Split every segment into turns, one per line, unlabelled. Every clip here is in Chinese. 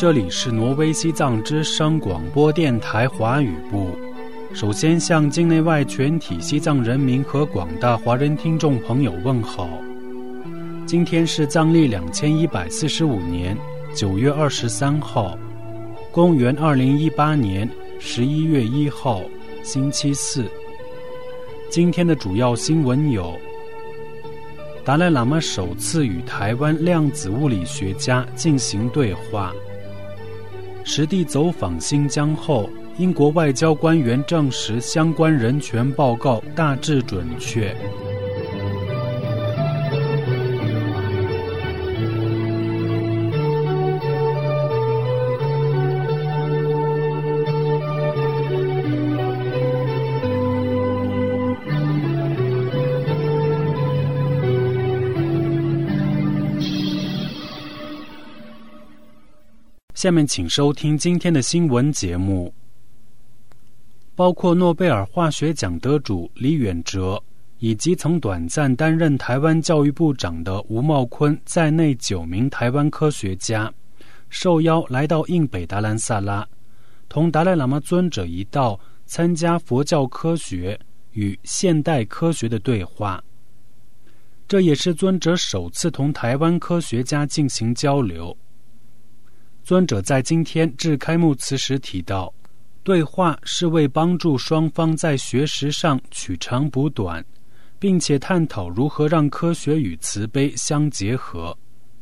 这里是挪威西藏之声广播电台华语部。首先向境内外全体西藏人民和广大华人听众朋友问好。今天是藏历2145年9月23号，公元2018年11月1号，星期四。今天的主要新闻有：达赖喇嘛首次与台湾量子物理学家进行对话；实地走访新疆后，英国外交官员证实相关人权报告大致准确。下面请收听今天的新闻节目。包括诺贝尔化学奖得主李远哲以及曾短暂担任台湾教育部长的吴茂昆在内9名台湾科学家受邀来到印北达兰萨拉，同达赖喇嘛尊者一道参加佛教科学与现代科学的对话。这也是尊者首次同台湾科学家进行交流。尊者在今天致开幕词时提到，对话是为帮助双方在学识上取长补短，并且探讨如何让科学与慈悲相结合。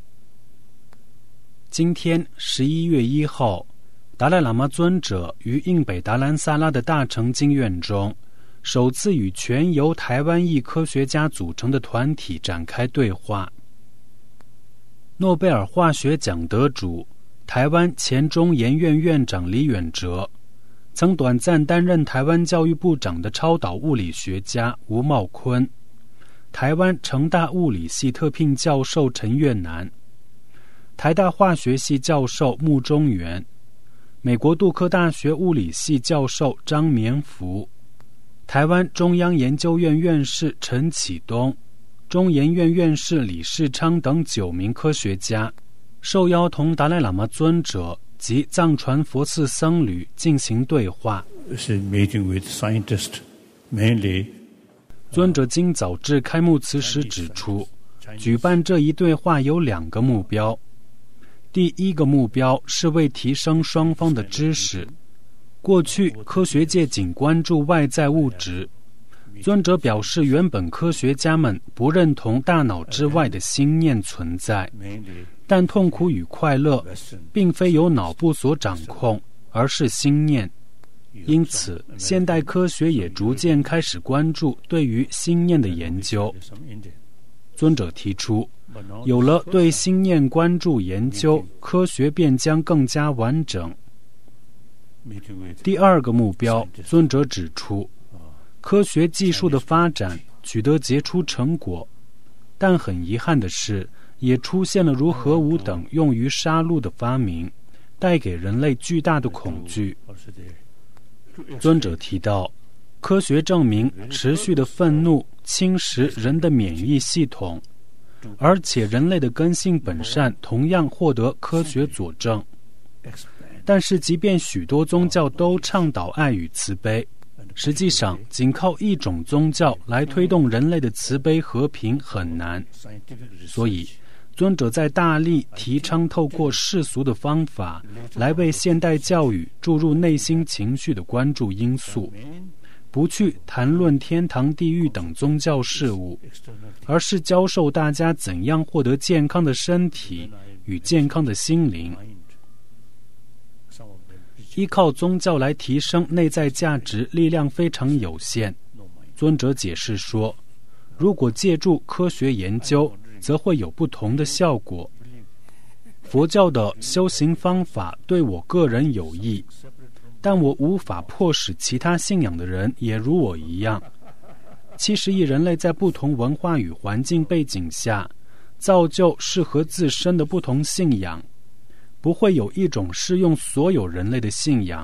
今天11月1号，达赖喇嘛尊者于印北达兰萨拉的大成经院中，首次与全由台湾裔科学家组成的团体展开对话。诺贝尔化学奖得主台湾前中研院院长李远哲，曾短暂担任台湾教育部长的超导物理学家吴茂昆，台湾成大物理系特聘教授陈月南，台大化学系教授穆中元，美国杜克大学物理系教授张绵福，台湾中央研究院院士陈启东，中研院院士李世昌等9名科学家受邀同达赖喇嘛尊者及藏传佛寺僧侣进行对话。尊者今早致开幕词时指出，举办这一对话有2个目标。第一个目标是为提升双方的知识。过去科学界仅关注外在物质，尊者表示原本科学家们不认同大脑之外的心念存在，但痛苦与快乐并非由脑部所掌控，而是心念。因此现代科学也逐渐开始关注对于心念的研究。尊者提出，有了对心念关注研究，科学便将更加完整。第2个目标，尊者指出，科学技术的发展取得杰出成果，但很遗憾的是，也出现了如核武等用于杀戮的发明，带给人类巨大的恐惧。尊者提到，科学证明持续的愤怒侵蚀人的免疫系统，而且人类的根性本善同样获得科学佐证。但是即便许多宗教都倡导爱与慈悲，实际上仅靠一种宗教来推动人类的慈悲和平很难。所以尊者在大力提倡透过世俗的方法来为现代教育注入内心情绪的关注因素，不去谈论天堂地狱等宗教事务，而是教授大家怎样获得健康的身体与健康的心灵。依靠宗教来提升内在价值力量非常有限。尊者解释说，如果借助科学研究，则会有不同的效果。佛教的修行方法对我个人有益，但我无法迫使其他信仰的人也如我一样。70亿人类在不同文化与环境背景下，造就适合自身的不同信仰，不会有一种适用所有人类的信仰。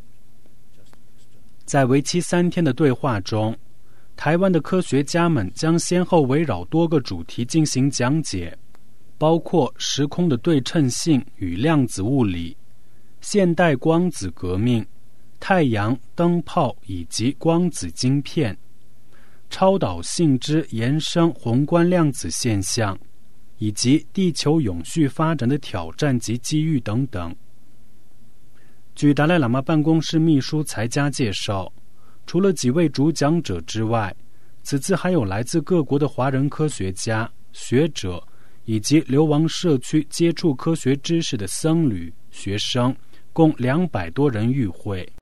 在为期3天的对话中，台湾的科学家们将先后围绕多个主题进行讲解，包括时空的对称性与量子物理、 现代光子革命、太阳、灯泡以及光子晶片、超导性之延伸宏观量子现象，以及地球永续发展的挑战及机遇等等。据达赖喇嘛办公室秘书才加介绍，除了几位主讲者之外，此次还有来自各国的华人科学家、学者以及流亡社区接触科学知识的僧侣、学生，共200多人与会。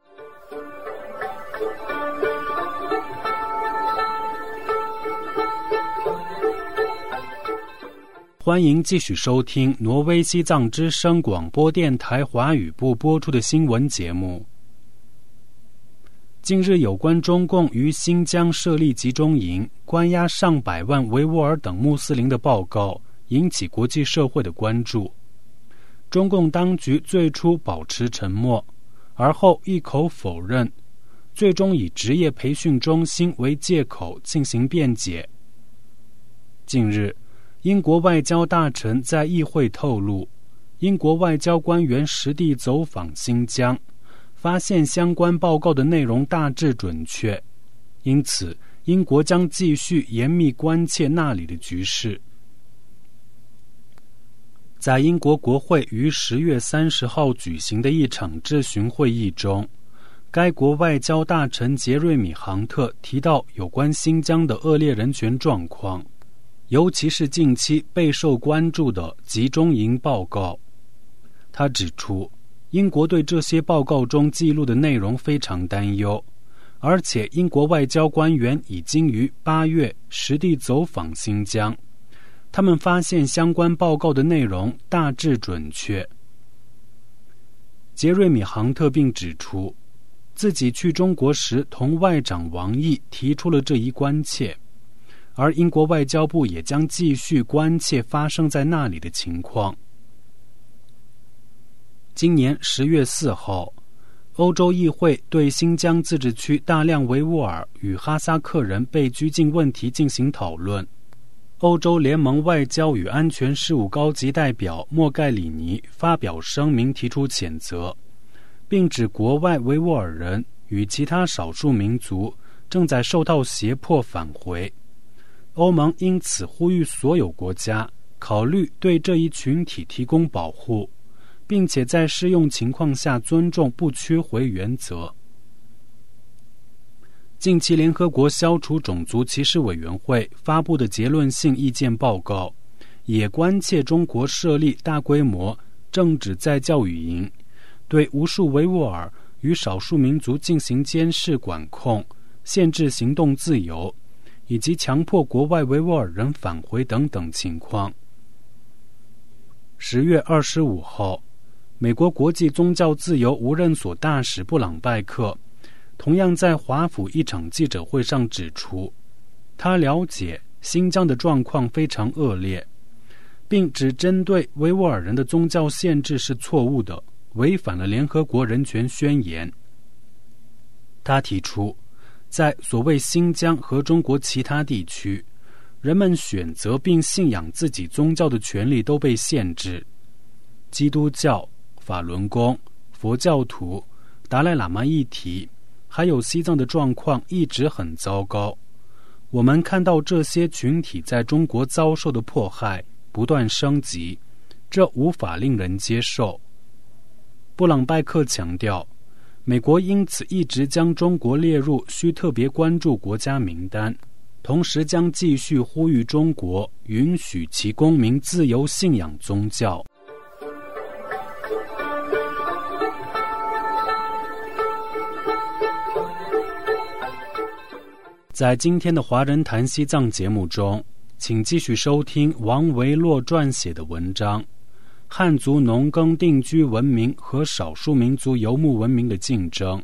欢迎继续收听挪威西藏之声广播电台华语部播出的新闻节目。近日有关中共于新疆设立集中营、关押上百万维吾尔等穆斯林的报告引起国际社会的关注。中共当局最初保持沉默，而后一口否认，最终以职业培训中心为借口进行辩解。近日，英国外交大臣在议会透露，英国外交官员实地走访新疆，发现相关报告的内容大致准确，因此英国将继续严密关切那里的局势。在英国国会于10月30号举行的一场质询会议中，该国外交大臣杰瑞米·杭特提到有关新疆的恶劣人权状况，尤其是近期备受关注的集中营报告。他指出，英国对这些报告中记录的内容非常担忧，而且英国外交官员已经于8月实地走访新疆，他们发现相关报告的内容大致准确。杰瑞米·杭特并指出，自己去中国时同外长王毅提出了这一关切，而英国外交部也将继续关切发生在那里的情况。今年10月4号，欧洲议会对新疆自治区大量维吾尔与哈萨克人被拘禁问题进行讨论。欧洲联盟外交与安全事务高级代表莫盖里尼发表声明提出谴责，并指国外维吾尔人与其他少数民族正在受到胁迫返回。欧盟因此呼吁所有国家考虑对这一群体提供保护，并且在适用情况下尊重不屈回原则。近期联合国消除种族歧视委员会发布的结论性意见报告，也关切中国设立大规模政治再教育营，对无数维吾尔与少数民族进行监视管控，限制行动自由，以及强迫国外维吾尔人返回等等情况。10月25号，美国国际宗教自由无任所大使布朗拜克同样在华府一场记者会上指出，他了解新疆的状况非常恶劣，并指针对维吾尔人的宗教限制是错误的，违反了联合国人权宣言。他提出，在所谓新疆和中国其他地区，人们选择并信仰自己宗教的权利都被限制。基督教、法轮功、佛教徒、达赖喇嘛议题，还有西藏的状况一直很糟糕。我们看到这些群体在中国遭受的迫害不断升级，这无法令人接受。布朗拜克强调，美国因此一直将中国列入需特别关注国家名单，同时将继续呼吁中国允许其公民自由信仰宗教。在今天的华人谈西藏节目中，请继续收听王维洛撰写的文章《汉族农耕定居文明和少数民族游牧文明的竞争》。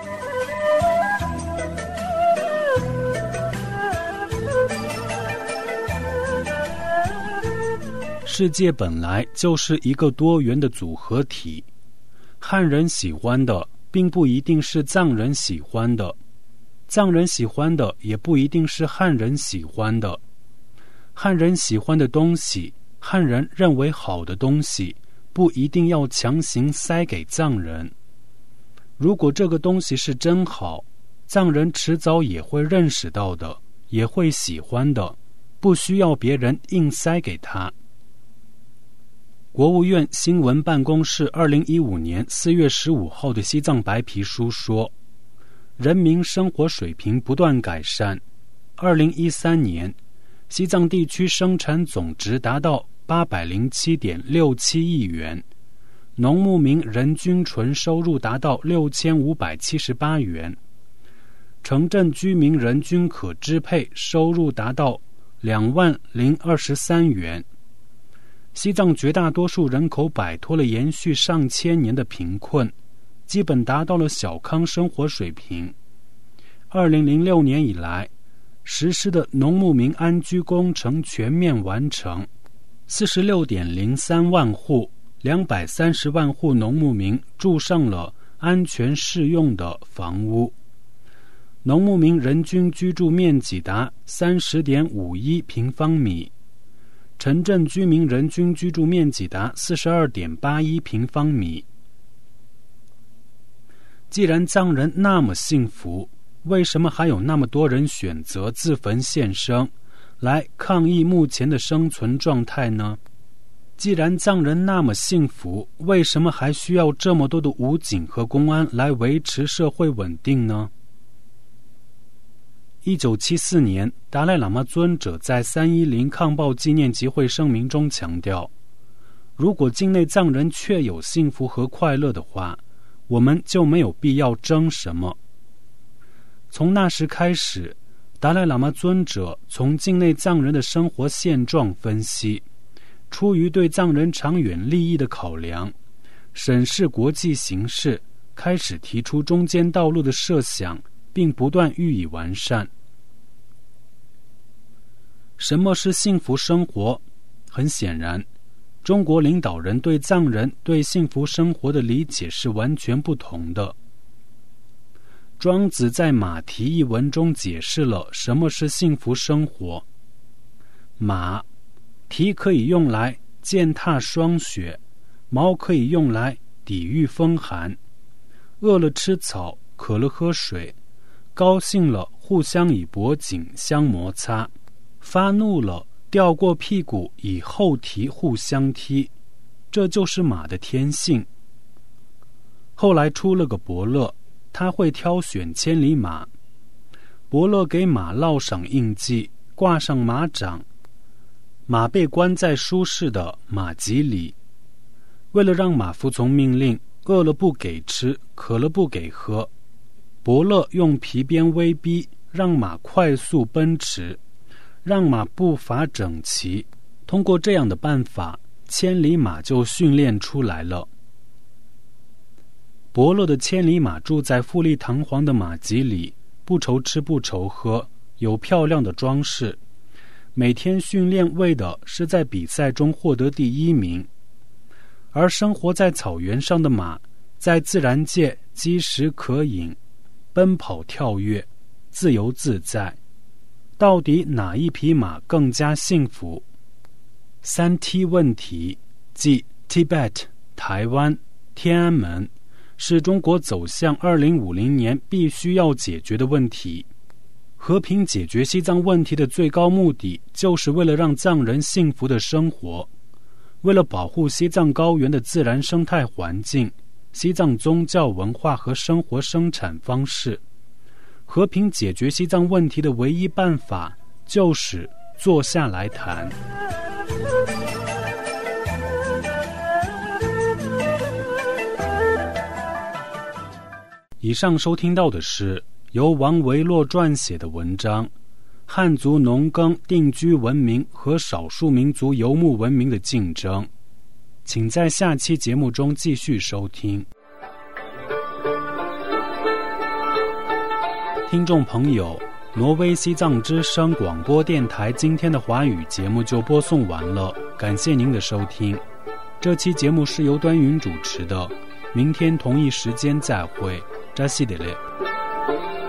世界本来就是一个多元的组合体，汉人喜欢的并不一定是藏人喜欢的，藏人喜欢的也不一定是汉人喜欢的。汉人喜欢的东西，汉人认为好的东西， 不一定要强行塞给藏人。如果这个东西是真好，藏人迟早也会认识到的，也会喜欢的，不需要别人硬塞给他。国务院新闻办公室2015年4月15号的西藏白皮书说，人民生活水平不断改善。2013年，西藏地区生产总值达到807.67亿元，农牧民人均纯收入达到6578元，城镇居民人均可支配收入达到20023元。西藏绝大多数人口摆脱了延续上千年的贫困，基本达到了小康生活水平。2006年以来实施的农牧民安居工程全面完成，46.03万户230万户农牧民住上了安全适用的房屋，农牧民人均居住面积达30.51平方米，城镇居民人均居住面积达42.81平方米。既然藏人那么幸福，为什么还有那么多人选择自焚献身，来抗议目前的生存状态呢？既然藏人那么幸福，为什么还需要这么多的武警和公安来维持社会稳定呢？1974年，达赖喇嘛尊者在310抗暴纪念集会声明中强调，如果境内藏人确有幸福和快乐的话，我们就没有必要争什么。从那时开始，达赖喇嘛尊者从境内藏人的生活现状分析，出于对藏人长远利益的考量，审视国际形势，开始提出中间道路的设想，并不断予以完善。什么是幸福生活？很显然，中国领导人对藏人对幸福生活的理解是完全不同的。庄子在《马蹄》一文中解释了什么是幸福生活。马蹄可以用来践踏霜雪，毛可以用来抵御风寒，饿了吃草，渴了喝水，高兴了互相以脖颈相摩擦，发怒了掉过屁股以后蹄互相踢，这就是马的天性。后来出了个伯乐，他会挑选千里马，伯乐给马烙上印记，挂上马掌，马被关在舒适的马厩里。为了让马服从命令，饿了不给吃，渴了不给喝，伯乐用皮鞭威逼，让马快速奔驰，让马步伐整齐。通过这样的办法，千里马就训练出来了。伯乐的千里马住在富丽堂皇的马厩里，不愁吃不愁喝，有漂亮的装饰，每天训练为的是在比赛中获得第1名。而生活在草原上的马，在自然界饥食渴饮，奔跑跳跃，自由自在。到底哪一匹马更加幸福？3T 问题，即 Tibet、台湾、天安门，是中国走向2050年必须要解决的问题。和平解决西藏问题的最高目的，就是为了让藏人幸福的生活，为了保护西藏高原的自然生态环境、西藏宗教文化和生活生产方式。和平解决西藏问题的唯一办法，就是坐下来谈。以上收听到的是由王维洛撰写的文章《汉族农耕定居文明和少数民族游牧文明的竞争》，请在下期节目中继续收听。听众朋友，挪威西藏之声广播电台今天的华语节目就播送完了，感谢您的收听。这期节目是由端云主持的，明天同一时间再会，扎西德勒。